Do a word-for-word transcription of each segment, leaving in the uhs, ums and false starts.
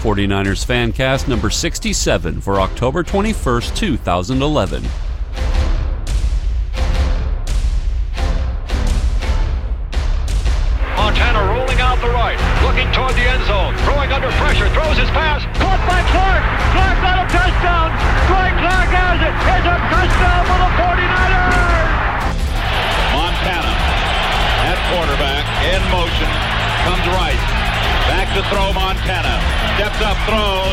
forty-niners Fancast number sixty-seven for October twenty-first, two thousand eleven. Montana rolling out the right, looking toward the end zone, throwing under pressure, throws his pass, caught by Clark. Clark got a touchdown. Dwight Clark has it. It's a touchdown for the forty-niners. Montana at quarterback, in motion, comes right. Back to throw Montana. Steps up, throws.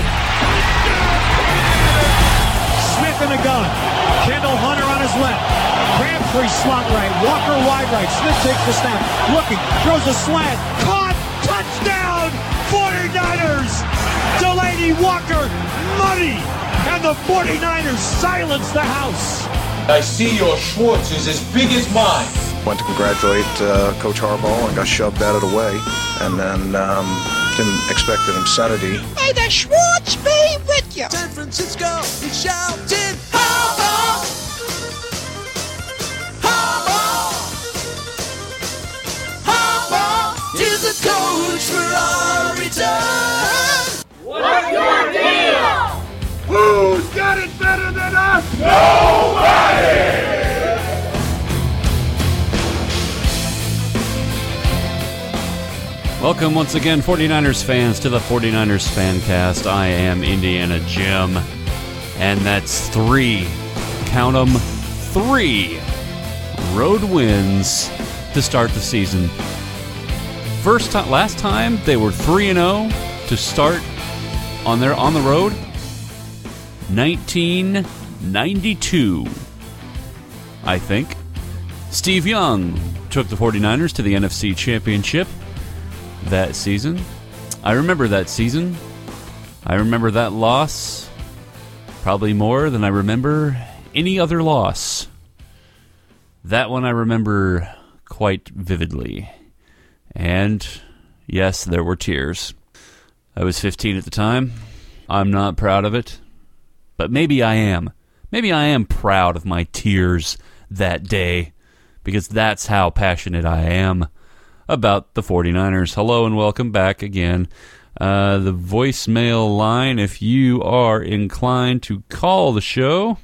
Smith in the gun. Kendall Hunter on his left. Crabtree slot right. Walker wide right. Smith takes the snap. Looking. Throws a slant. Caught. Touchdown. forty-niners. Delaney Walker. Money. And the forty-niners silence the house. I see your Schwartz is as big as mine. Went to congratulate uh, Coach Harbaugh and got shoved out of the way. And then um, didn't expect an obscenity. May the Schwartz be with you. San Francisco is shouting, Harbaugh! Harbaugh! Harbaugh is the coach for our return. What's your deal? Who's got it better than us? Nobody! Welcome once again, forty-niners fans, to the forty-niners Fancast. I am Indiana Jim, and that's three, count them, three road wins to start the season. First time, last time they were three and oh to start on their on the road. nineteen ninety-two, I think. Steve Young took the forty-niners to the N F C Championship that season. I remember that season. I remember that loss probably more than I remember any other loss. That one I remember quite vividly. And yes, there were tears. I was fifteen at the time. I'm not proud of it, but maybe I am. Maybe I am proud of my tears that day, because that's how passionate I am about the forty-niners. Hello and welcome back again. Uh, the voicemail line, if you are inclined to call the show,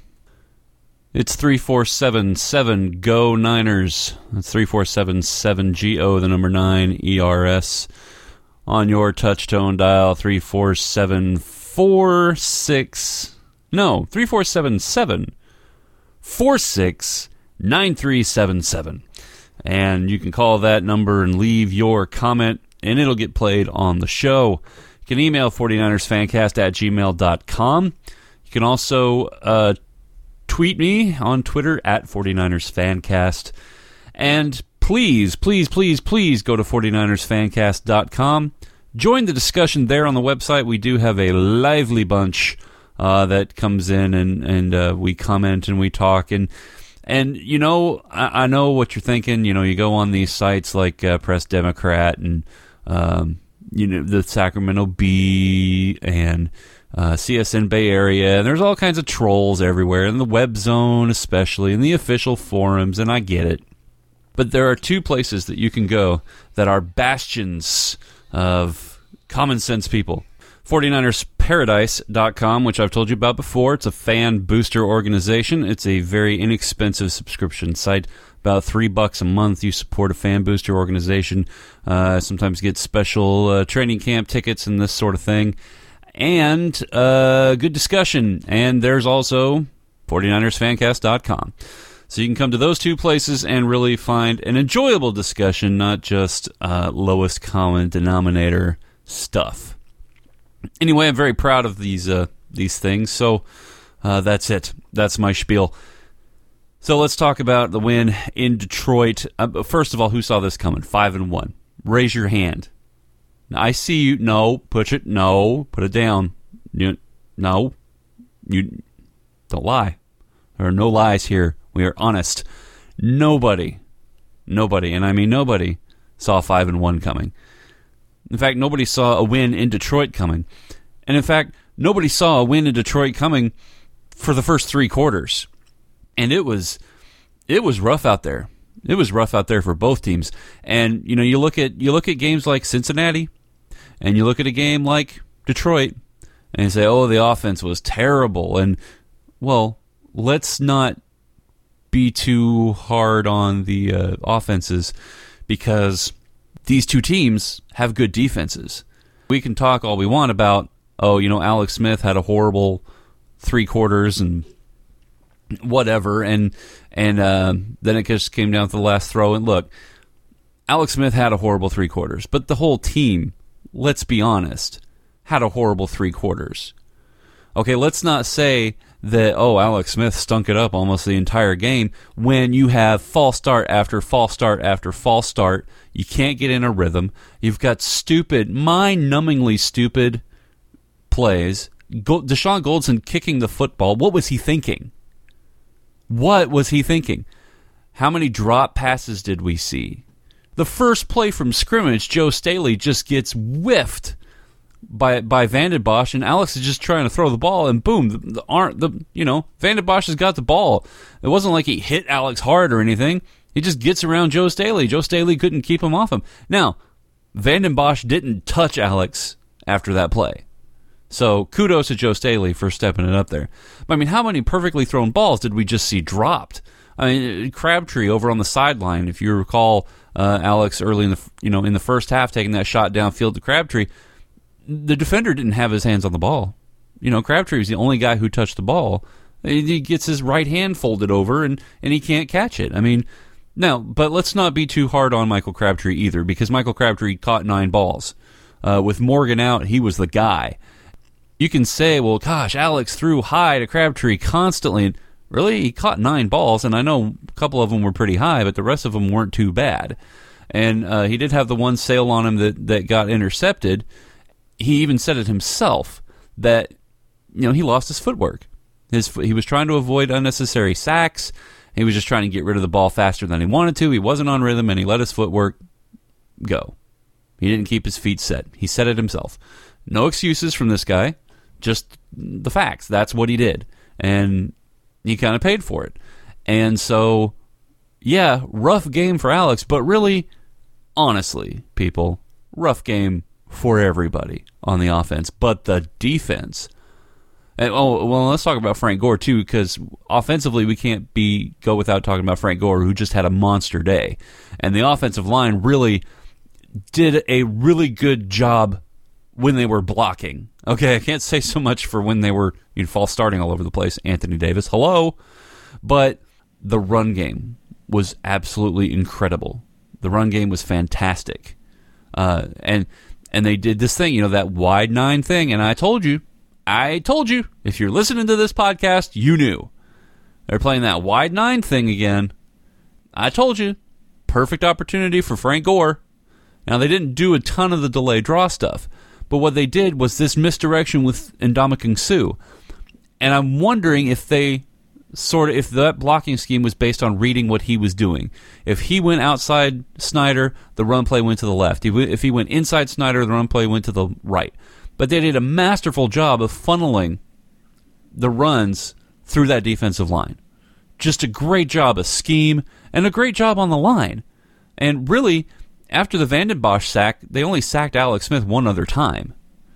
it's three four seven seven G O Niners. That's three four seven seven G O, the number nine, E R S. On your touch-tone dial, three four seven four six... No, three four seven seven four six nine three seven seven. And you can call that number and leave your comment, and it'll get played on the show. You can email forty-niners fancast at gmail dot com. You can also uh, tweet me on Twitter at forty-niners fancast. And please, please, please, please go to forty-niners fancast dot com. Join the discussion there on the website. We do have a lively bunch uh, that comes in, and, and uh, we comment and we talk. And And, you know, I, I know what you're thinking. You know, you go on these sites like uh, Press Democrat and, um, you know, the Sacramento Bee and uh, C S N Bay Area. And there's all kinds of trolls everywhere, in the web zone especially, in the official forums, and I get it. But there are two places that you can go that are bastions of common sense people. forty-niners paradise dot com, which I've told you about before. It's a fan booster organization. It's a very inexpensive subscription site. About three bucks a month. You support a fan booster organization. Uh, sometimes get special uh, training camp tickets and this sort of thing. And uh, good discussion. And there's also forty-niners fancast dot com. So you can come to those two places and really find an enjoyable discussion, not just uh, lowest common denominator stuff. Anyway, I'm very proud of these uh, these things, so uh, that's it. That's my spiel. So let's talk about the win in Detroit. Uh, first of all, who saw this coming? Five and one. Raise your hand. Now, I see you. No, push it. No, put it down. You, no, you don't lie. There are no lies here. We are honest. Nobody, nobody, and I mean nobody, saw five and one coming. In fact, nobody saw a win in Detroit coming. And in fact, nobody saw a win in Detroit coming for the first three quarters. And it was it was rough out there. It was rough out there for both teams. And you know, you look at you look at games like Cincinnati, and you look at a game like Detroit and you say, oh, the offense was terrible. And, well, let's not be too hard on the uh, offenses because these two teams have good defenses. We can talk all we want about, oh, you know, Alex Smith had a horrible three quarters and whatever, and and uh, then it just came down to the last throw. And look, Alex Smith had a horrible three quarters, but the whole team, let's be honest, had a horrible three quarters. Okay, let's not say that, oh, Alex Smith stunk it up almost the entire game when you have false start after false start after false start. You can't get in a rhythm. You've got stupid, mind-numbingly stupid plays. Go- Deshaun Goldson kicking the football. What was he thinking? What was he thinking? How many drop passes did we see? The first play from scrimmage, Joe Staley just gets whiffed by by Vanden Bosch, and Alex is just trying to throw the ball, and boom, the, the aren't the you know Vanden Bosch has got the ball. It wasn't like he hit Alex hard or anything. He just gets around Joe Staley. Joe Staley couldn't keep him off him. Now, Vanden Bosch didn't touch Alex after that play. So kudos to Joe Staley for stepping it up there. But I mean, how many perfectly thrown balls did we just see dropped? I mean, Crabtree over on the sideline, if you recall, uh, Alex early in the you know in the first half taking that shot downfield to Crabtree, the defender didn't have his hands on the ball. You know, Crabtree was the only guy who touched the ball. He gets his right hand folded over and, and he can't catch it. I mean, now, but let's not be too hard on Michael Crabtree either, because Michael Crabtree caught nine balls. Uh, with Morgan out, he was the guy. You can say, well, gosh, Alex threw high to Crabtree constantly. Really? He caught nine balls, and I know a couple of them were pretty high, but the rest of them weren't too bad. And uh, he did have the one sail on him that, that got intercepted. He even said it himself that, you know, he lost his footwork. His He was trying to avoid unnecessary sacks. He was just trying to get rid of the ball faster than he wanted to. He wasn't on rhythm, and he let his footwork go. He didn't keep his feet set. He said it himself. No excuses from this guy. Just the facts. That's what he did. And he kind of paid for it. And so, yeah, rough game for Alex, but really, honestly, people, rough game for everybody on the offense. But the defense. And, oh, well, let's talk about Frank Gore, too, because offensively we can't be go without talking about Frank Gore, who just had a monster day. And the offensive line really did a really good job when they were blocking. Okay, I can't say so much for when they were you know, false starting all over the place. Anthony Davis, hello. But the run game was absolutely incredible. The run game was fantastic. Uh, and and they did this thing, you know, that wide nine thing. And I told you, I told you, if you're listening to this podcast, you knew. They're playing that wide nine thing again. I told you, perfect opportunity for Frank Gore. Now, they didn't do a ton of the delay draw stuff. But what they did was this misdirection with Ndamukong Suh. And I'm wondering if they sort of, if that blocking scheme was based on reading what he was doing. If he went outside Snyder, the run play went to the left. If he went inside Snyder, the run play went to the right. But they did a masterful job of funneling the runs through that defensive line. Just a great job of scheme and a great job on the line. And really, after the Vanden Bosch sack, they only sacked Alex Smith one other time.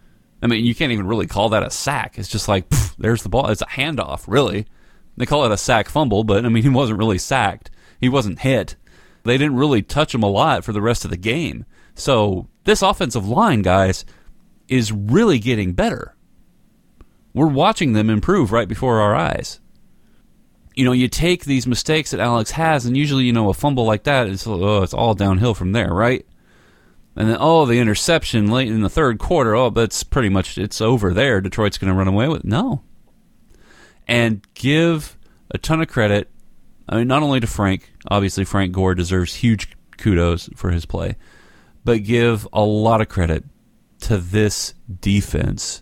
I mean, you can't even really call that a sack. It's just like, pff, there's the ball. It's a handoff, really. They call it a sack fumble, but, I mean, he wasn't really sacked. He wasn't hit. They didn't really touch him a lot for the rest of the game. So this offensive line, guys, is really getting better. We're watching them improve right before our eyes. You know, you take these mistakes that Alex has, and usually, you know, a fumble like that, is, oh, it's all downhill from there, right? And then, oh, the interception late in the third quarter, oh, that's pretty much, it's over there. Detroit's going to run away with it. No. And give a ton of credit, I mean, not only to Frank, obviously Frank Gore deserves huge kudos for his play, but give a lot of credit to this defense.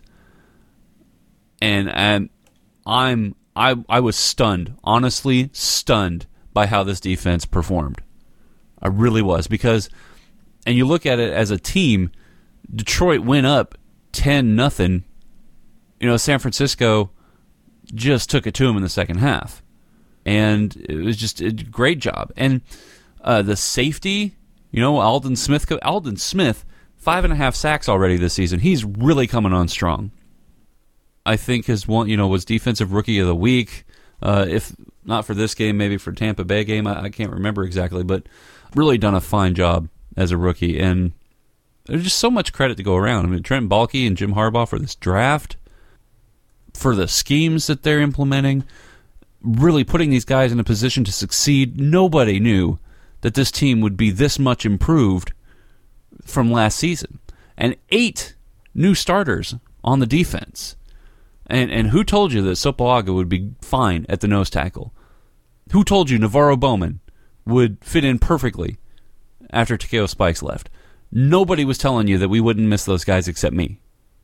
And I'm, I'm I, I was stunned, honestly stunned by how this defense performed. I really was, because, and you look at it as a team, Detroit went up ten nothing. You know, San Francisco just took it to them in the second half. And it was just a great job. And uh, the safety, you know, Aldon Smith, Aldon Smith Five and a half sacks already this season. He's really coming on strong. I think his one, you know, was defensive rookie of the week. Uh, if not for this game, maybe for Tampa Bay game, I, I can't remember exactly, but really done a fine job as a rookie. And there's just so much credit to go around. I mean, Trent Baalke and Jim Harbaugh for this draft, for the schemes that they're implementing, really putting these guys in a position to succeed. Nobody knew that this team would be this much improved from last season. And eight new starters on the defense. And and who told you that Sopoaga would be fine at the nose tackle? Who told you Navarro Bowman would fit in perfectly after Takeo Spikes left? Nobody was telling you that we wouldn't miss those guys except me.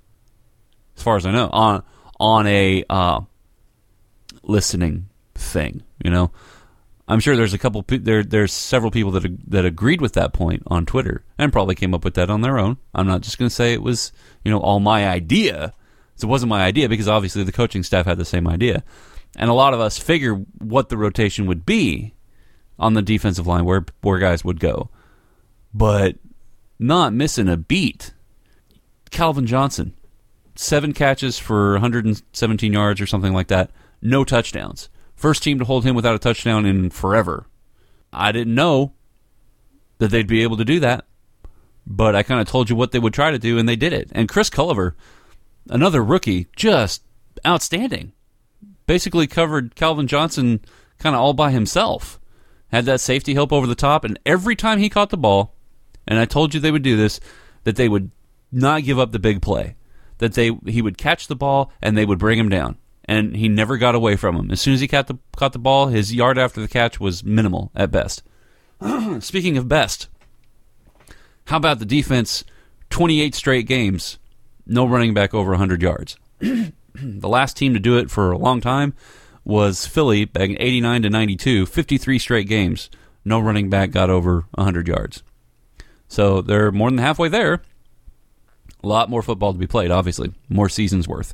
As far as I know, on on a uh, listening thing, you know. I'm sure there's a couple there there's several people that that agreed with that point on Twitter and probably came up with that on their own. I'm not just going to say it was, you know, all my idea. It wasn't my idea because obviously the coaching staff had the same idea. And a lot of us figure what the rotation would be on the defensive line, where where guys would go. But not missing a beat. Calvin Johnson, seven catches for one hundred seventeen yards or something like that. No touchdowns. First team to hold him without a touchdown in forever. I didn't know that they'd be able to do that. But I kind of told you what they would try to do, and they did it. And Chris Culliver, another rookie, just outstanding. Basically covered Calvin Johnson kind of all by himself. Had that safety help over the top, and every time he caught the ball, and I told you they would do this, that they would not give up the big play. That they he would catch the ball, and they would bring him down. And he never got away from him. As soon as he caught the, caught the ball, his yard after the catch was minimal at best. Speaking of best, how about the defense? twenty-eight straight games. No running back over one hundred yards. The last team to do it for a long time was Philly back in eighty-nine to ninety-two. fifty-three straight games. No running back got over one hundred yards. So they're more than halfway there. A lot more football to be played, obviously. More seasons worth.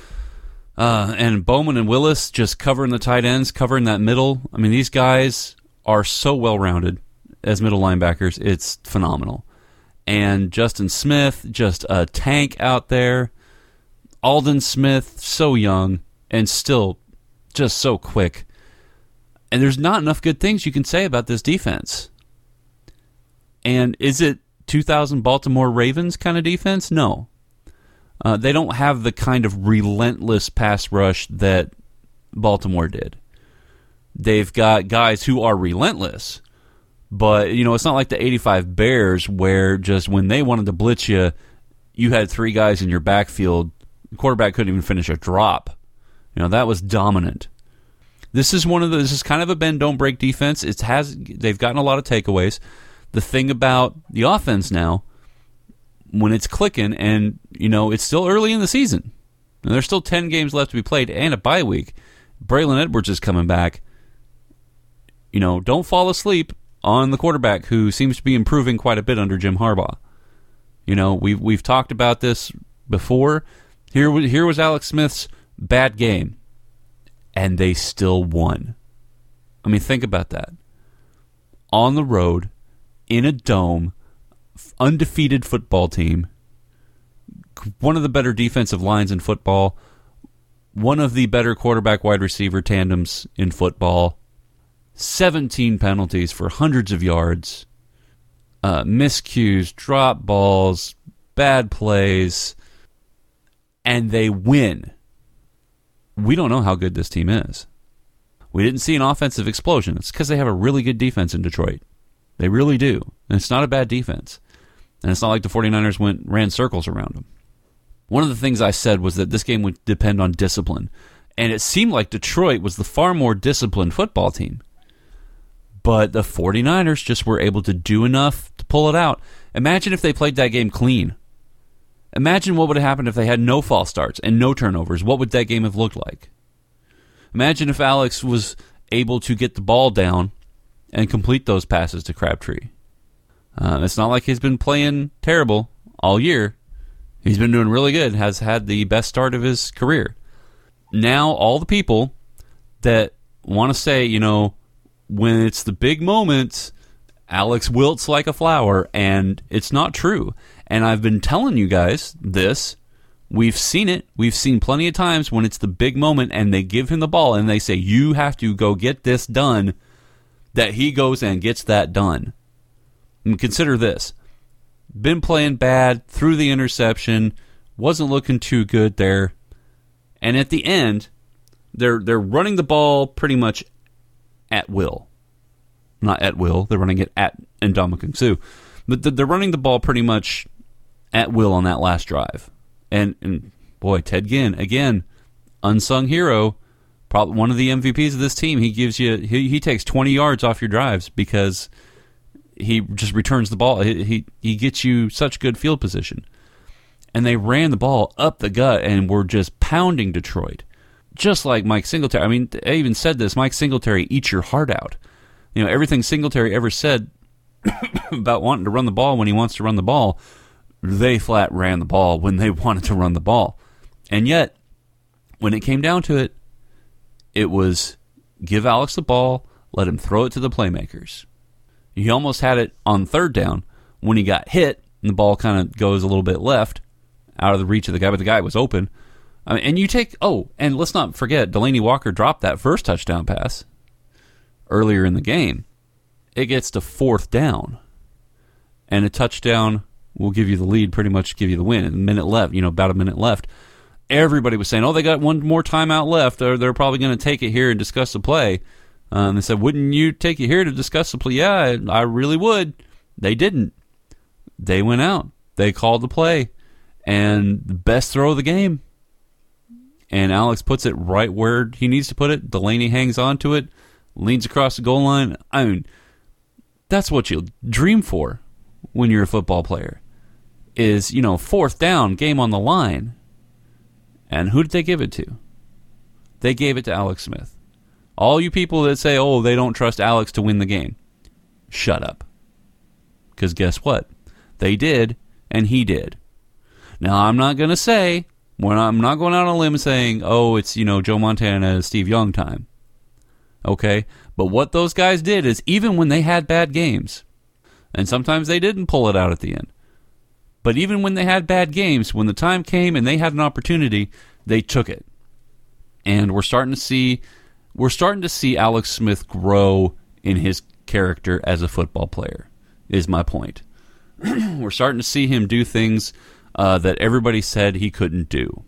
Uh, and Bowman and Willis just covering the tight ends, covering that middle. I mean, these guys are so well-rounded as middle linebackers. It's phenomenal. And Justin Smith, just a tank out there. Aldon Smith, so young and still just so quick. And there's not enough good things you can say about this defense. And is it two thousand Baltimore Ravens kind of defense? No. Uh, they don't have the kind of relentless pass rush that Baltimore did. They've got guys who are relentless. But, you know, it's not like the eighty-five Bears where just when they wanted to blitz you, you had three guys in your backfield. The quarterback couldn't even finish a drop. You know, that was dominant. This is one of the, this is kind of a bend, don't break defense. It has, they've gotten a lot of takeaways. The thing about the offense now, when it's clicking, and, you know, it's still early in the season, and there's still ten games left to be played and a bye week. Braylon Edwards is coming back. You know, don't fall asleep on the quarterback who seems to be improving quite a bit under Jim Harbaugh. You know, we've, we've talked about this before. Here, here was Alex Smith's bad game, and they still won. I mean, think about that. On the road, in a dome, undefeated football team, one of the better defensive lines in football, one of the better quarterback-wide receiver tandems in football, seventeen penalties for hundreds of yards, uh, miscues, drop balls, bad plays, and they win. We don't know how good this team is. We didn't see an offensive explosion. It's because they have a really good defense in Detroit. They really do. And it's not a bad defense. And it's not like the 49ers went ran circles around them. One of the things I said was that this game would depend on discipline. And it seemed like Detroit was the far more disciplined football team. But the 49ers just were able to do enough to pull it out. Imagine if they played that game clean. Imagine what would have happened if they had no false starts and no turnovers. What would that game have looked like? Imagine if Alex was able to get the ball down and complete those passes to Crabtree. Uh, it's not like he's been playing terrible all year. He's been doing really good, has had the best start of his career. Now, all the people that want to say, you know, when it's the big moments, Alex wilts like a flower, and it's not true. And I've been telling you guys this. We've seen it. We've seen plenty of times when it's the big moment and they give him the ball and they say, you have to go get this done, that he goes and gets that done. And consider this. Been playing bad, threw the interception, wasn't looking too good there. And at the end, they're they're running the ball pretty much at will. Not at will, they're running it at Ndamukong Suh. But they're running the ball pretty much at will on that last drive. And, and boy, Ted Ginn, again, unsung hero, probably one of the M V Ps of this team. He gives you he, he takes twenty yards off your drives because he just returns the ball. He, he he gets you such good field position. And they ran the ball up the gut and were just pounding Detroit. Just like Mike Singletary. I mean, I even said this, Mike Singletary eats your heart out. You know, everything Singletary ever said about wanting to run the ball when he wants to run the ball, they flat ran the ball when they wanted to run the ball. And yet, when it came down to it, it was give Alex the ball, let him throw it to the playmakers. He almost had it on third down when he got hit, and the ball kind of goes a little bit left, out of the reach of the guy, but the guy was open. I mean, and you take, oh, and let's not forget, Delaney Walker dropped that first touchdown pass earlier in the game. It gets to fourth down, and a touchdown will give you the lead, pretty much give you the win. A minute left, you know, about a minute left. Everybody was saying, oh, they got one more timeout left. They're, they're probably going to take it here and discuss the play. Uh, and they said, wouldn't you take it here to discuss the play? Yeah, I, I really would. They didn't. They went out. They called the play. And the best throw of the game. And Alex puts it right where he needs to put it. Delaney hangs on to it, leans across the goal line. I mean, that's what you dream for when you're a football player. Is, you know, fourth down, game on the line. And who did they give it to? They gave it to Alex Smith. All you people that say, oh, they don't trust Alex to win the game, shut up. Because guess what? They did, and he did. Now, I'm not going to say, when I'm not going out on a limb saying, oh, it's, you know, Joe Montana, Steve Young time. Okay? But what those guys did is, even when they had bad games, and sometimes they didn't pull it out at the end, but even when they had bad games, when the time came and they had an opportunity, they took it. And we're starting to see... We're starting to see Alex Smith grow in his character as a football player, is my point. We're starting to see him do things uh, that everybody said he couldn't do.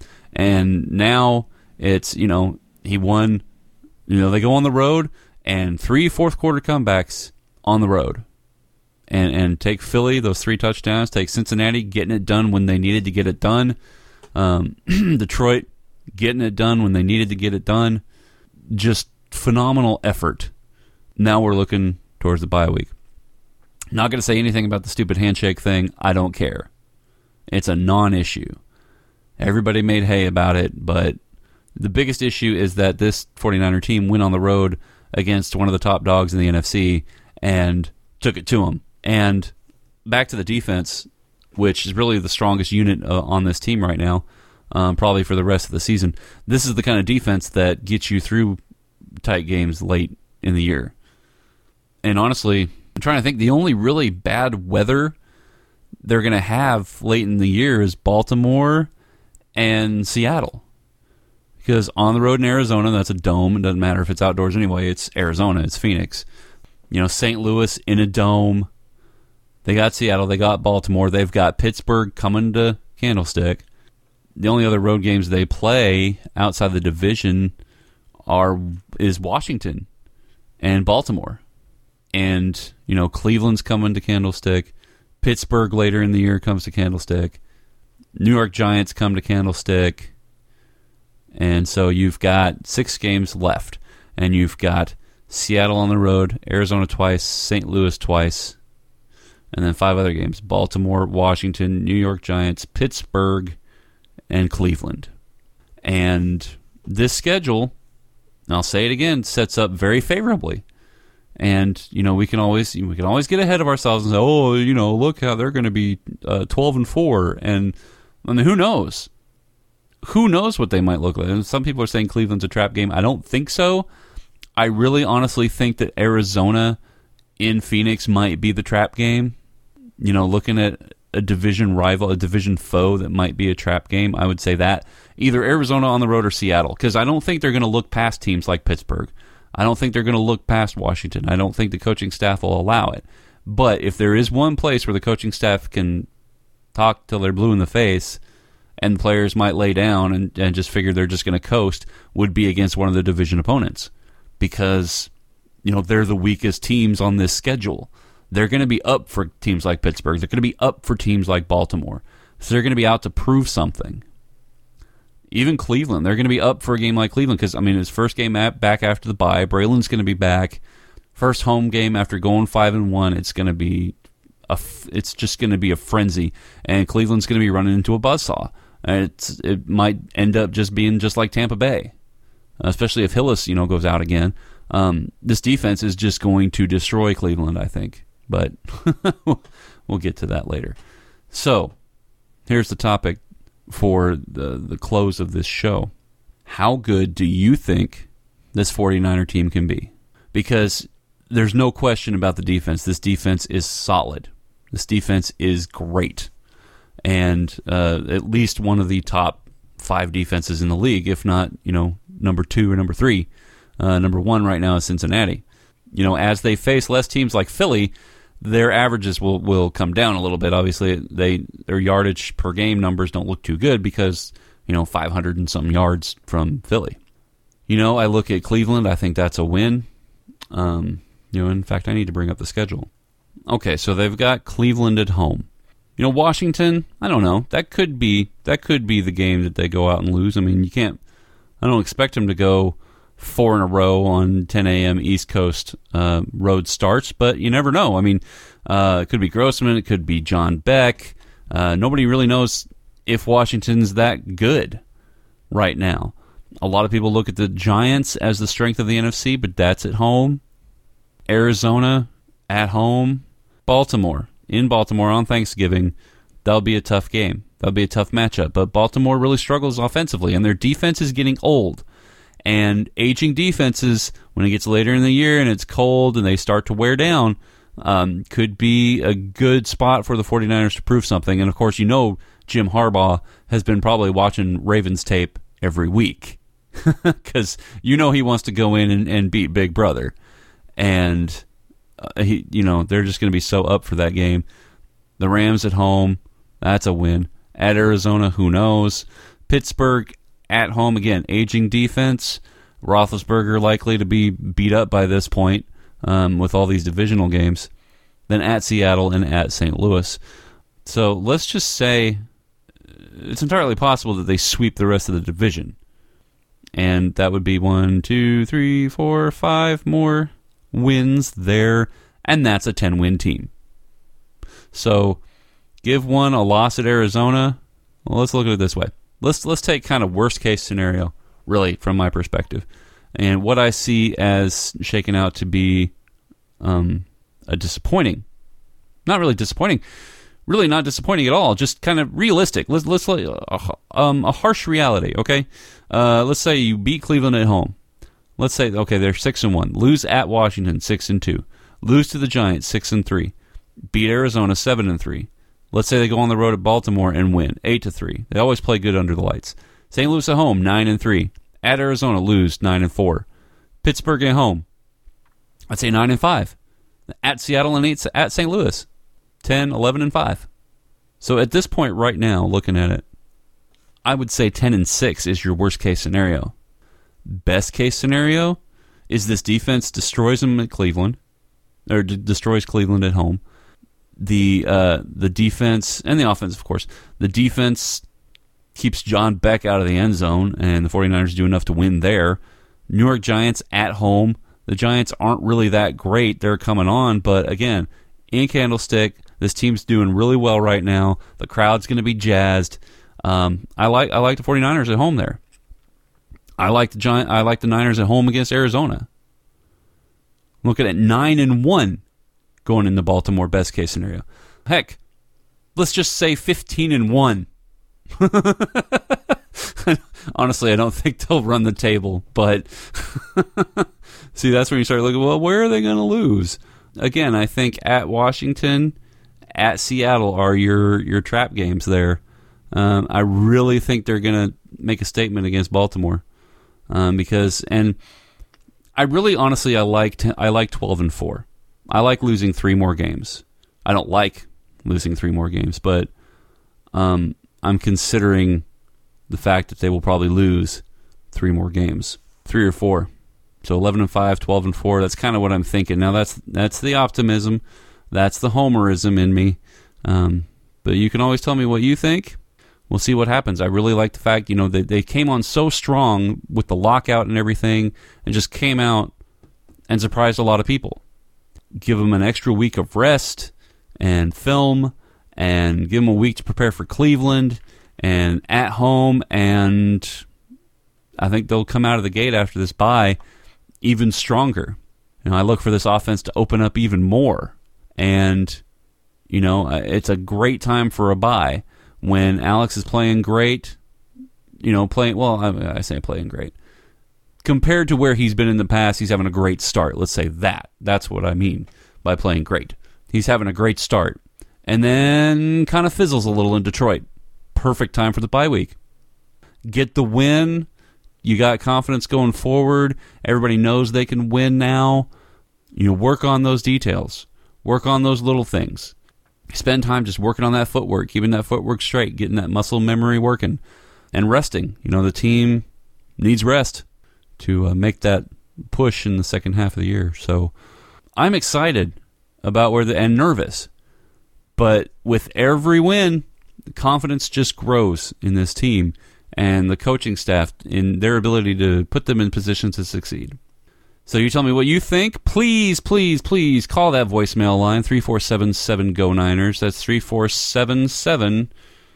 And now it's, you know, he won, you know, they go on the road and three fourth quarter comebacks on the road. And and take Philly, those three touchdowns, take Cincinnati, getting it done when they needed to get it done. Um, Detroit, getting it done when they needed to get it done. Just phenomenal effort. Now we're looking towards the bye week. Not going to say anything about the stupid handshake thing. I don't care. It's a non-issue. Everybody made hay about it, but the biggest issue is that this 49er team went on the road against one of the top dogs in the N F C and took it to them. And back to the defense, which is really the strongest unit uh, on this team right now. Um, probably for the rest of the season. This is the kind of defense that gets you through tight games late in the year. And honestly, I'm trying to think, the only really bad weather they're going to have late in the year is Baltimore and Seattle. Because on the road in Arizona, that's a dome. It doesn't matter if it's outdoors anyway. It's Arizona. It's Phoenix. You know, Saint Louis in a dome. They got Seattle. They got Baltimore. They've got Pittsburgh coming to Candlestick. The only other road games they play outside the division are is Washington and Baltimore. And, you know, Cleveland's coming to Candlestick. Pittsburgh later in the year comes to Candlestick. New York Giants come to Candlestick. And so you've got six games left. And you've got Seattle on the road, Arizona twice, Saint Louis twice, and then five other games. Baltimore, Washington, New York Giants, Pittsburgh, and Cleveland. And this schedule, I'll say it again, sets up very favorably. And, you know, we can always we can always get ahead of ourselves and say, oh, you know, look how they're going to be uh, twelve and four. And I mean, who knows? Who knows what they might look like? And some people are saying Cleveland's a trap game. I don't think so. I really honestly think that Arizona in Phoenix might be the trap game. You know, looking at a division rival, a division foe that might be a trap game, I would say that. Either Arizona on the road or Seattle, because I don't think they're going to look past teams like Pittsburgh. I don't think they're going to look past Washington. I don't think the coaching staff will allow it. But if there is one place where the coaching staff can talk till they're blue in the face and players might lay down and, and just figure they're just going to coast, would be against one of the division opponents. Because, you know, they're the weakest teams on this schedule. They're going to be up for teams like Pittsburgh. They're going to be up for teams like Baltimore. So they're going to be out to prove something. Even Cleveland, they're going to be up for a game like Cleveland because, I mean, his first game at, back after the bye. Braylon's going to be back. First home game after going five and one. It's going to be a, it's just going to be a frenzy, and Cleveland's going to be running into a buzzsaw. It's it might end up just being just like Tampa Bay, especially if Hillis, you know, goes out again. Um, this defense is just going to destroy Cleveland, I think. But we'll get to that later. So here's the topic for the, the close of this show. How good do you think this 49er team can be? Because there's no question about the defense. This defense is solid. This defense is great. And uh, at least one of the top five defenses in the league, if not, you know, number two or number three. Uh, number one right now is Cincinnati. You know, as they face less teams like Philly, their averages will, will come down a little bit. Obviously, they their yardage per game numbers don't look too good because, you know, five hundred and something yards from Philly. You know, I look at Cleveland. I think that's a win. Um, you know, in fact, I need to bring up the schedule. Okay, so they've got Cleveland at home. You know, Washington, I don't know. That could be that could be the game that they go out and lose. I mean, you can't. I don't expect them to go four in a row on ten a.m. East Coast uh, road starts, but you never know. I mean, uh, it could be Grossman, it could be John Beck. Uh, nobody really knows if Washington's that good right now. A lot of people look at the Giants as the strength of the N F C, but that's at home. Arizona at home. Baltimore in Baltimore on Thanksgiving. That'll be a tough game. That'll be a tough matchup. But Baltimore really struggles offensively, and their defense is getting old. And aging defenses, when it gets later in the year and it's cold and they start to wear down, um, could be a good spot for the 49ers to prove something. And, of course, you know Jim Harbaugh has been probably watching Ravens tape every week because you know he wants to go in and, and beat Big Brother. And, uh, he, you know, they're just going to be so up for that game. The Rams at home, that's a win. At Arizona, who knows? Pittsburgh at home, again, aging defense. Roethlisberger likely to be beat up by this point um, with all these divisional games. Then at Seattle and at Saint Louis. So let's just say it's entirely possible that they sweep the rest of the division. And that would be one, two, three, four, five more wins there. And that's a ten-win team. So give one a loss at Arizona. Well, let's look at it this way. Let's let's take kind of worst case scenario, really, from my perspective, and what I see as shaking out to be um, a disappointing, not really disappointing, really not disappointing at all, just kind of realistic. Let's let's uh, um, a harsh reality. Okay, uh, let's say you beat Cleveland at home. Let's say okay they're six and one, lose at Washington six and two, lose to the Giants six and three, beat Arizona seven and three. Let's say they go on the road at Baltimore and win eight to three. They always play good under the lights. Saint Louis at home nine and three. At Arizona lose nine and four. Pittsburgh at home, I'd say nine and five. At Seattle and eight at Saint Louis, ten, eleven and five. So at this point right now, looking at it, I would say ten and six is your worst case scenario. Best case scenario is this defense destroys them at Cleveland, or d- destroys Cleveland at home. The uh, the defense and the offense, of course. The defense keeps John Beck out of the end zone, and the 49ers do enough to win there. New York Giants at home. The Giants aren't really that great. They're coming on, but again, in Candlestick, this team's doing really well right now. The crowd's going to be jazzed. Um, I like I like the 49ers at home there. I like the Giant. I like the Niners at home against Arizona. Looking at nine and one. Going into Baltimore, best case scenario. Heck, let's just say fifteen and one. Honestly, I don't think they'll run the table, but see, that's when you start looking, well, where are they going to lose? Again, I think at Washington, at Seattle are your, your trap games there. Um, I really think they're going to make a statement against Baltimore. Um, because, and I really, honestly, I like, t- I like twelve and four. I like losing three more games. I don't like losing three more games, but um, I'm considering the fact that they will probably lose three more games, three or four. So eleven and five, twelve and four. That's kind of what I'm thinking. Now that's that's the optimism, that's the homerism in me. Um, but you can always tell me what you think. We'll see what happens. I really like the fact, you know, they they came on so strong with the lockout and everything, and just came out and surprised a lot of people. Give them an extra week of rest and film, and give them a week to prepare for Cleveland and at home, and I think they'll come out of the gate after this bye even stronger. You know, I look for this offense to open up even more, and you know, it's a great time for a bye when Alex is playing great. You know, playing well. I, I say playing great compared to where he's been in the past. He's having a great start. Let's say that. That's what I mean by playing great. He's having a great start, and then kind of fizzles a little in Detroit. Perfect time for the bye week. Get the win. You got confidence going forward. Everybody knows they can win now. You know, work on those details. Work on those little things. Spend time just working on that footwork, keeping that footwork straight, getting that muscle memory working, and resting. You know, the team needs rest to uh, make that push in the second half of the year. So I'm excited about where the and nervous. But with every win, the confidence just grows in this team and the coaching staff in their ability to put them in position to succeed. So you tell me what you think. Please, please, please call that voicemail line, three four seven seven, G O Niners. That's three four seven seven.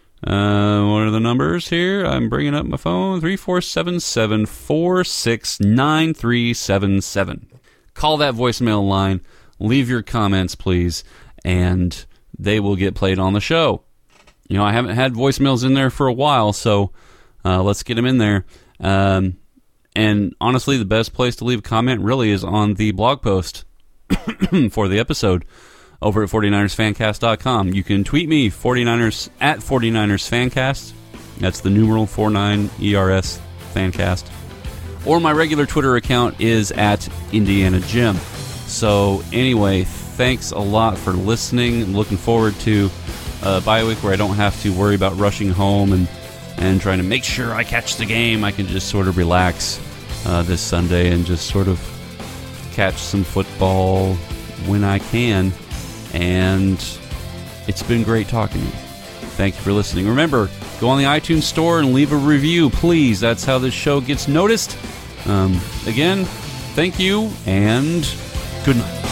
Uh, what are the numbers here? I'm bringing up my phone. three four seven seven, four six nine three seven seven. Call that voicemail line. Leave your comments, please, and they will get played on the show. You know, I haven't had voicemails in there for a while, so uh, let's get them in there. Um, and honestly, the best place to leave a comment really is on the blog post for the episode over at forty-niners fancast dot com. You can tweet me, forty-niners at forty-niners fancast. That's the numeral forty-nine E R S fancast. Or my regular Twitter account is at Indiana Jim. So anyway, thanks a lot for listening. I'm looking forward to a bye week where I don't have to worry about rushing home and, and trying to make sure I catch the game. I can just sort of relax uh, this Sunday and just sort of catch some football when I can. And it's been great talking to you. Thank you for listening. Remember, go on the iTunes store and leave a review, please. That's how this show gets noticed. Um, again, thank you, and good night.